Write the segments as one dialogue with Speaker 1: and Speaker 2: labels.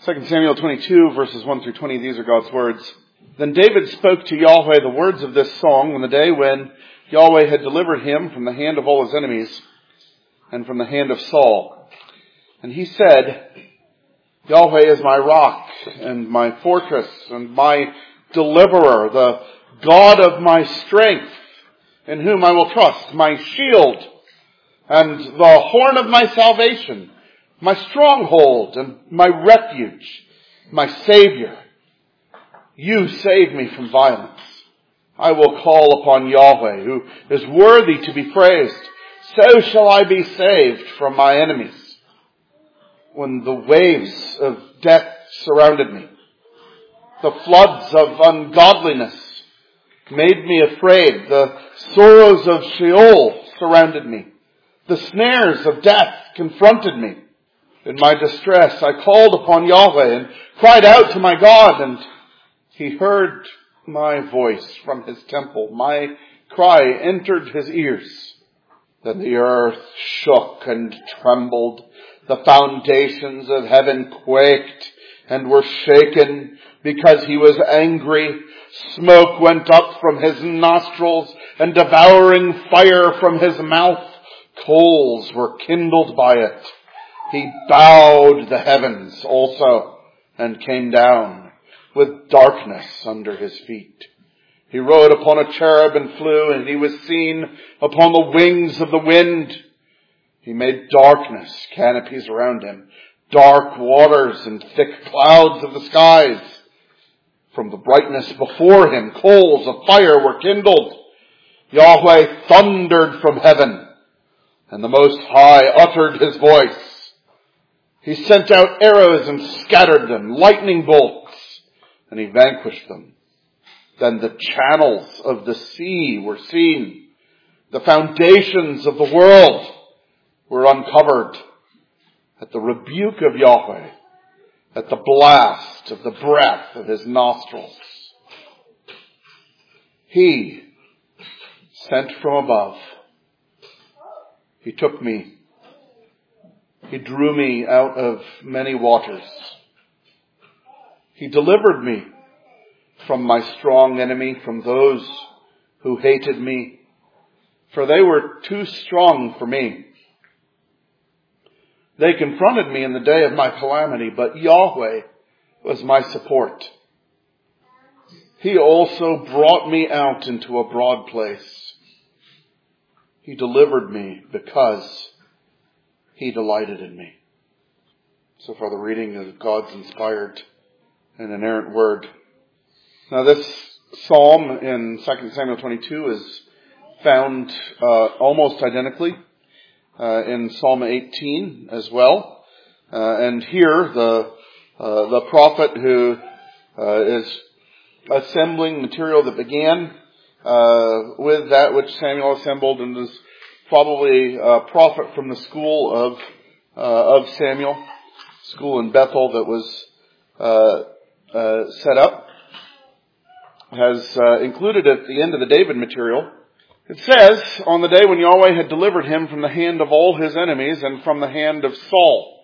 Speaker 1: 2 Samuel 22, verses 1 through 20, these are God's words. Then David spoke to Yahweh the words of this song on the day when Yahweh had delivered him from the hand of all his enemies and from the hand of Saul. And he said, Yahweh is my rock and my fortress and my deliverer, the God of my strength, in whom I will trust, my shield and the horn of my salvation, my stronghold and my refuge, my Savior. You save me from violence. I will call upon Yahweh, who is worthy to be praised. So shall I be saved from my enemies. When the waves of death surrounded me, the floods of ungodliness made me afraid. The sorrows of Sheol surrounded me. The snares of death confronted me. In my distress, I called upon Yahweh and cried out to my God, and he heard my voice from his temple. My cry entered his ears. Then the earth shook and trembled. The foundations of heaven quaked and were shaken because he was angry. Smoke went up from his nostrils and devouring fire from his mouth. Coals were kindled by it. He bowed the heavens also and came down with darkness under his feet. He rode upon a cherub and flew, and he was seen upon the wings of the wind. He made darkness canopies around him, dark waters and thick clouds of the skies. From the brightness before him, coals of fire were kindled. Yahweh thundered from heaven, and the Most High uttered his voice. He sent out arrows and scattered them, lightning bolts, and he vanquished them. Then the channels of the sea were seen. The foundations of the world were uncovered at the rebuke of Yahweh, at the blast of the breath of his nostrils. He sent from above. He took me. He drew me out of many waters. He delivered me from my strong enemy, from those who hated me, for they were too strong for me. They confronted me in the day of my calamity, but Yahweh was my support. He also brought me out into a broad place. He delivered me because he delighted in me. So far the reading of God's inspired and inerrant word. Now this psalm in 2 Samuel 22 is found almost identically in Psalm 18 as well. And here the prophet who is assembling material that began with that which Samuel assembled, and is probably a prophet from the school of Samuel, school in Bethel that was set up, has included at the end of the David material. It says, on the day when Yahweh had delivered him from the hand of all his enemies and from the hand of Saul.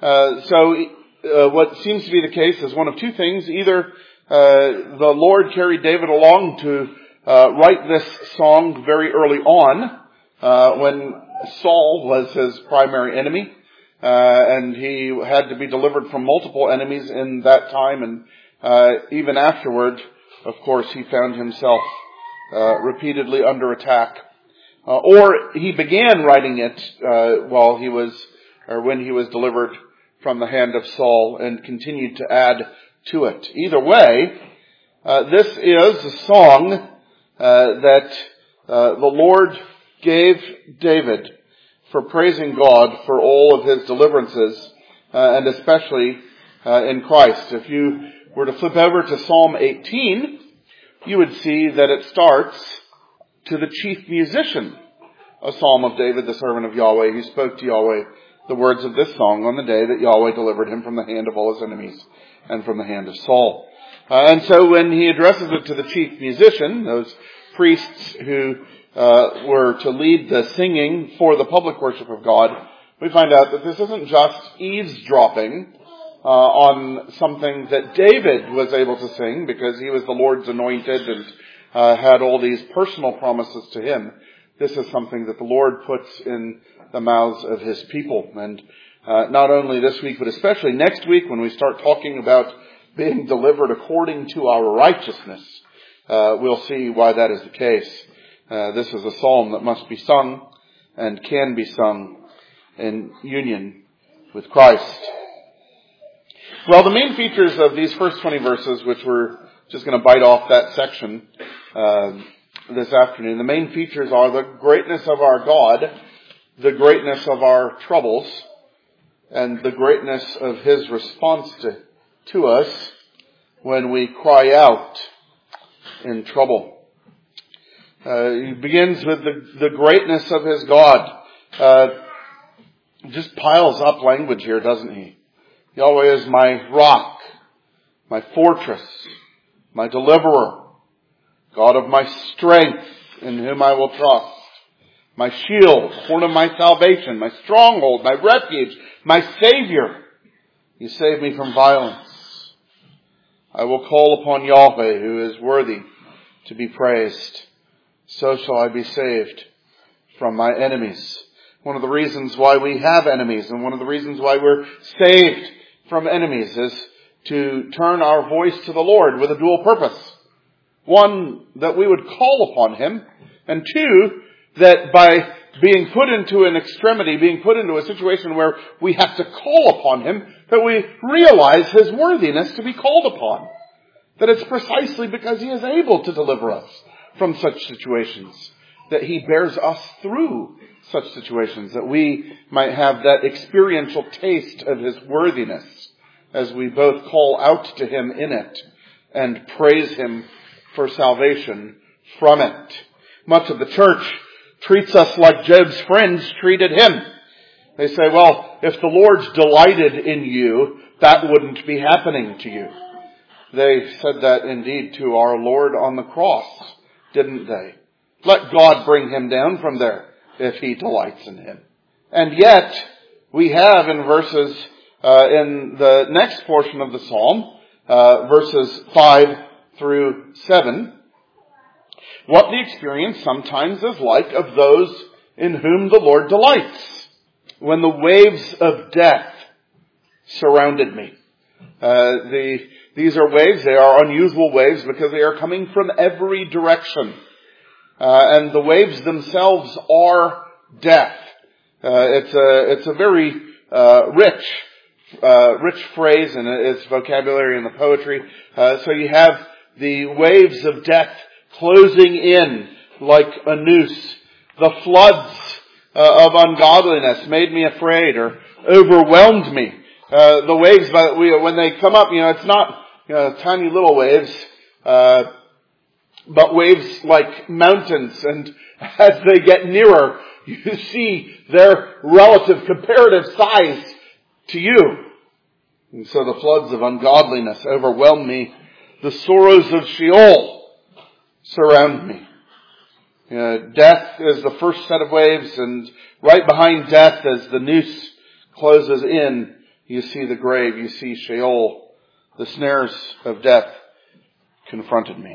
Speaker 1: So what seems to be the case is one of two things. Either the Lord carried David along to write this song very early on, when Saul was his primary enemy, and he had to be delivered from multiple enemies in that time, and even afterward, of course, he found himself repeatedly under attack. Or he began writing it when he was delivered from the hand of Saul, and continued to add to it. Either way, this is a song that the Lord gave David for praising God for all of his deliverances, and especially in Christ. If you were to flip over to Psalm 18, you would see that it starts, to the chief musician, a psalm of David, the servant of Yahweh, who spoke to Yahweh the words of this song on the day that Yahweh delivered him from the hand of all his enemies and from the hand of Saul. And so when he addresses it to the chief musician, those priests who were to lead the singing for the public worship of God, we find out that this isn't just eavesdropping on something that David was able to sing because he was the Lord's anointed and had all these personal promises to him. This is something that the Lord puts in the mouths of his people. And not only this week, but especially next week when we start talking about being delivered according to our righteousness, we'll see why that is the case. This is a psalm that must be sung and can be sung in union with Christ. Well, the main features of these first 20 verses, which we're just going to bite off that section this afternoon, the main features are the greatness of our God, the greatness of our troubles, and the greatness of his response to us when we cry out in trouble. He begins with the greatness of his God. Just piles up language here, doesn't he? Yahweh is my rock, my fortress, my deliverer, God of my strength, in whom I will trust, my shield, horn of my salvation, my stronghold, my refuge, my Savior. You save me from violence. I will call upon Yahweh, who is worthy to be praised. So shall I be saved from my enemies. One of the reasons why we have enemies and one of the reasons why we're saved from enemies is to turn our voice to the Lord with a dual purpose. One, that we would call upon him, and two, that by being put into an extremity, being put into a situation where we have to call upon him, that we realize his worthiness to be called upon. That it's precisely because he is able to deliver us from such situations that he bears us through such situations, that we might have that experiential taste of his worthiness as we both call out to him in it and praise him for salvation from it. Much of the church treats us like Job's friends treated him. They say, well, if the Lord's delighted in you, that wouldn't be happening to you. They said that indeed to our Lord on the cross, didn't they? Let God bring him down from there if he delights in him. And yet, we have in verses, in the next portion of the psalm, verses 5 through 7, what the experience sometimes is like of those in whom the Lord delights. When the waves of death surrounded me. These are waves, they are unusual waves because they are coming from every direction. And the waves themselves are death. It's a very rich phrase in its vocabulary in the poetry. So you have the waves of death closing in like a noose. The floods of ungodliness made me afraid or overwhelmed me. The waves, when they come up, it's not tiny little waves, but waves like mountains. And as they get nearer, you see their relative comparative size to you. And so the floods of ungodliness overwhelm me. The sorrows of Sheol surround me. Death is the first set of waves, and right behind death, as the noose closes in, you see the grave, you see Sheol. The snares of death confronted me.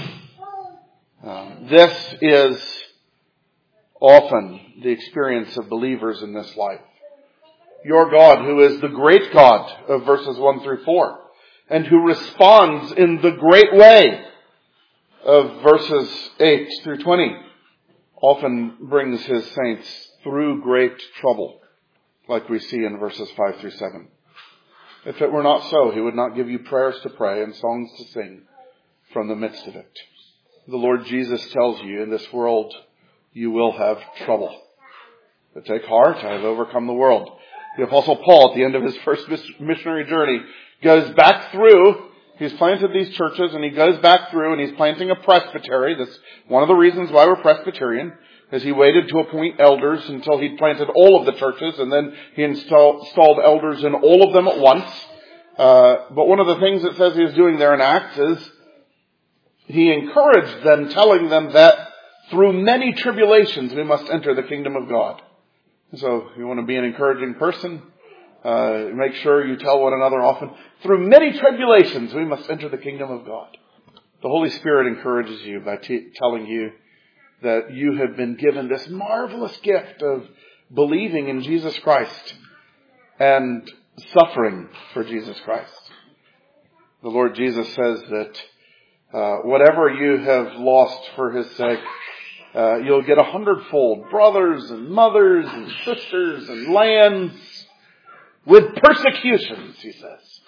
Speaker 1: This is often the experience of believers in this life. Your God, who is the great God of verses 1 through 4, and who responds in the great way of verses 8 through 20, often brings his saints through great trouble, like we see in verses 5 through 7. If it were not so, he would not give you prayers to pray and songs to sing from the midst of it. The Lord Jesus tells you, in this world you will have trouble. But take heart, I have overcome the world. The Apostle Paul, at the end of his first missionary journey, goes back through. He's planted these churches, and he goes back through, and he's planting a presbytery. That's one of the reasons why we're Presbyterian, is he waited to appoint elders until he'd planted all of the churches, and then he installed elders in all of them at once. But one of the things it says he was doing there in Acts is he encouraged them, telling them that through many tribulations we must enter the kingdom of God. So if you want to be an encouraging person, Make sure you tell one another often, through many tribulations we must enter the kingdom of God. The Holy Spirit encourages you by telling you that you have been given this marvelous gift of believing in Jesus Christ and suffering for Jesus Christ. The Lord Jesus says that whatever you have lost for His sake, you'll get 100-fold. Brothers and mothers and sisters and lands with persecutions, He says.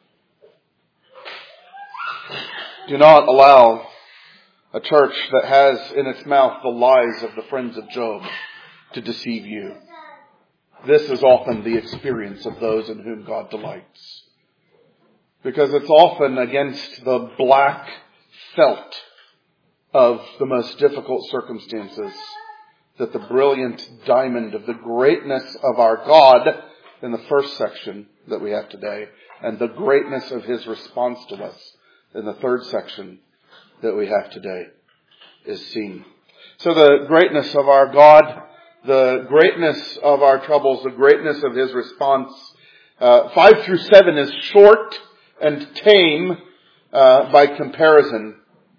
Speaker 1: Do not allow a church that has in its mouth the lies of the friends of Job to deceive you. This is often the experience of those in whom God delights. Because it's often against the black felt of the most difficult circumstances that the brilliant diamond of the greatness of our God in the first section that we have today, and the greatness of His response to us in the third section that we have today, is seen. So the greatness of our God, the greatness of our troubles, the greatness of His response. 5 through 7 is short and tame by comparison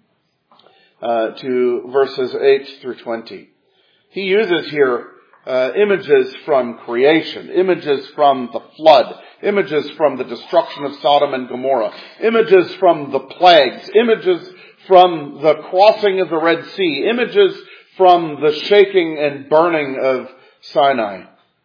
Speaker 1: to verses 8 through 20. He uses here images from creation, images from the flood, images from the destruction of Sodom and Gomorrah, images from the plagues, images from the crossing of the Red Sea, images from the shaking and burning of Sinai,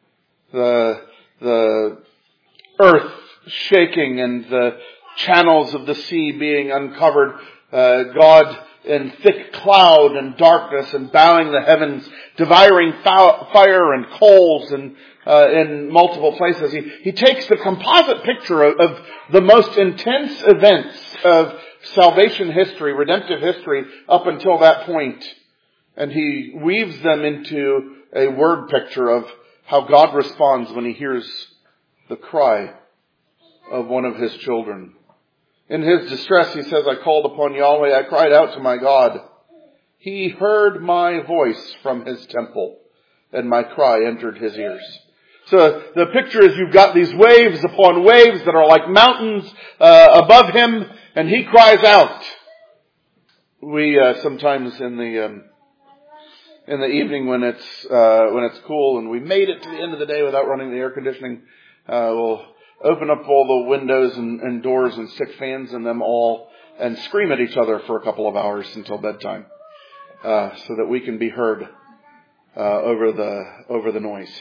Speaker 1: the earth shaking and the channels of the sea being uncovered, God in thick cloud and darkness and bowing the heavens, devouring fire and coals and in multiple places. He takes the composite picture of the most intense events of salvation history, redemptive history, up until that point, and he weaves them into a word picture of how God responds when He hears the cry of one of His children. In his distress, he says, I called upon Yahweh, I cried out to my God. He heard my voice from His temple, and my cry entered His ears. So the picture is you've got these waves upon waves that are like mountains above Him, and He cries out. We sometimes in the evening when it's cool and we made it to the end of the day without running the air conditioning, we'll open up all the windows and doors and stick fans in them all and scream at each other for a couple of hours until bedtime, so that we can be heard over the noise.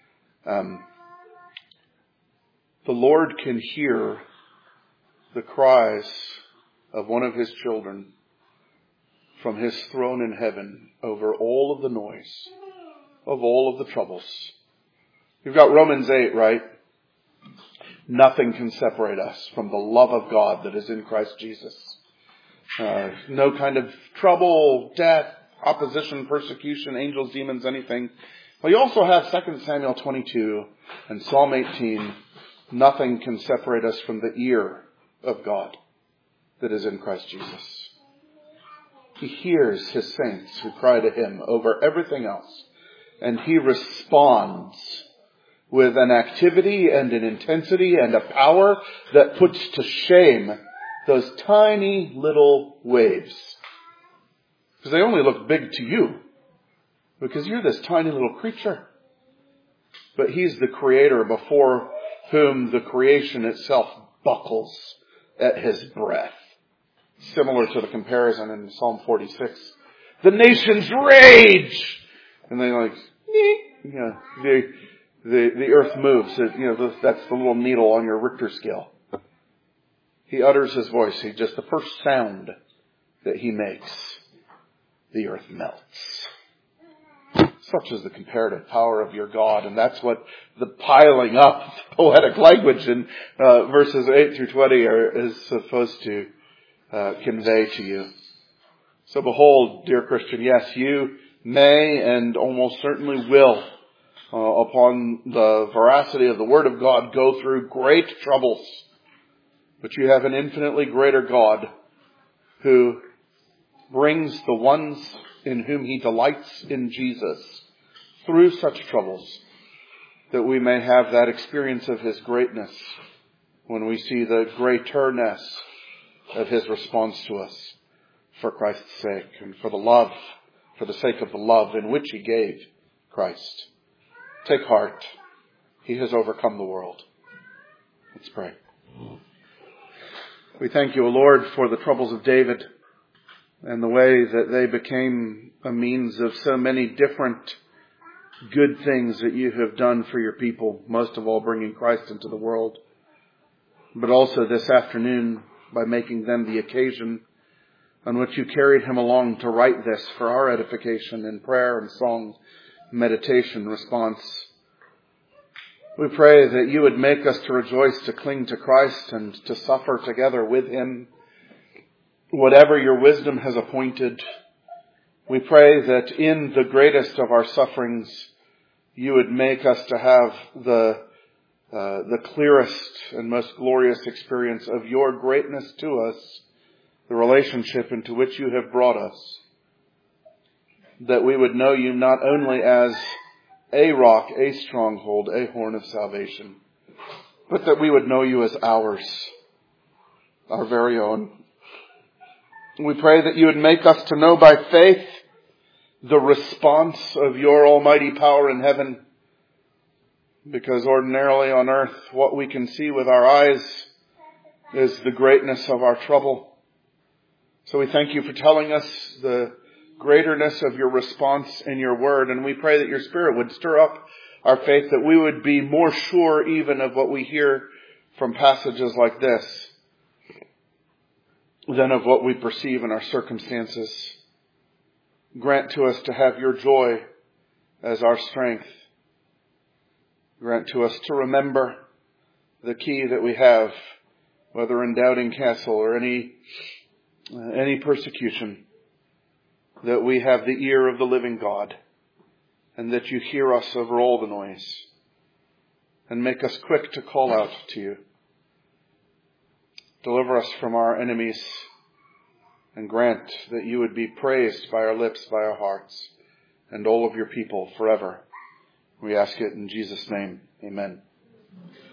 Speaker 1: The Lord can hear the cries of one of His children from His throne in heaven over all of the noise, of all of the troubles. You've got Romans 8, right? Nothing can separate us from the love of God that is in Christ Jesus. No kind of trouble, death, opposition, persecution, angels, demons, anything. Well, you also have 2 Samuel 22 and Psalm 18. Nothing can separate us from the ear of God that is in Christ Jesus. He hears His saints who cry to Him over everything else. And He responds with an activity and an intensity and a power that puts to shame those tiny little waves. Because they only look big to you, because you're this tiny little creature. But He's the Creator before whom the creation itself buckles at His breath. Similar to the comparison in Psalm 46. The nations rage! And they the earth moves. That's the little needle on your Richter scale. He utters His voice. Just the first sound that He makes, the earth melts. Such is the comparative power of your God. And that's what the piling up poetic language in verses 8 through 20 is supposed to convey to you. So behold, dear Christian, yes, you may and almost certainly will, upon the veracity of the Word of God, go through great troubles. But you have an infinitely greater God who brings the ones in whom He delights in Jesus through such troubles that we may have that experience of His greatness when we see the greaterness of His response to us for Christ's sake and for the sake of the love in which He gave Christ. Take heart. He has overcome the world. Let's pray. We thank you, O Lord, for the troubles of David and the way that they became a means of so many different good things that you have done for your people, most of all bringing Christ into the world, but also this afternoon by making them the occasion on which you carried him along to write this for our edification in prayer and song, meditation, response. We pray that you would make us to rejoice, to cling to Christ, and to suffer together with him, whatever your wisdom has appointed. We pray that in the greatest of our sufferings, you would make us to have the clearest and most glorious experience of your greatness to us, the relationship into which you have brought us. That we would know you not only as a rock, a stronghold, a horn of salvation, but that we would know you as ours, our very own. We pray that you would make us to know by faith the response of your almighty power in heaven, because ordinarily on earth what we can see with our eyes is the greatness of our trouble. So we thank you for telling us the greaterness of your response in your word, and we pray that your Spirit would stir up our faith, that we would be more sure even of what we hear from passages like this than of what we perceive in our circumstances. Grant to us to have your joy as our strength. Grant to us to remember the key that we have, whether in Doubting Castle or any persecution, that we have the ear of the living God, and that you hear us over all the noise, and make us quick to call out to you. Deliver us from our enemies, and grant that you would be praised by our lips, by our hearts, and all of your people forever. We ask it in Jesus' name. Amen.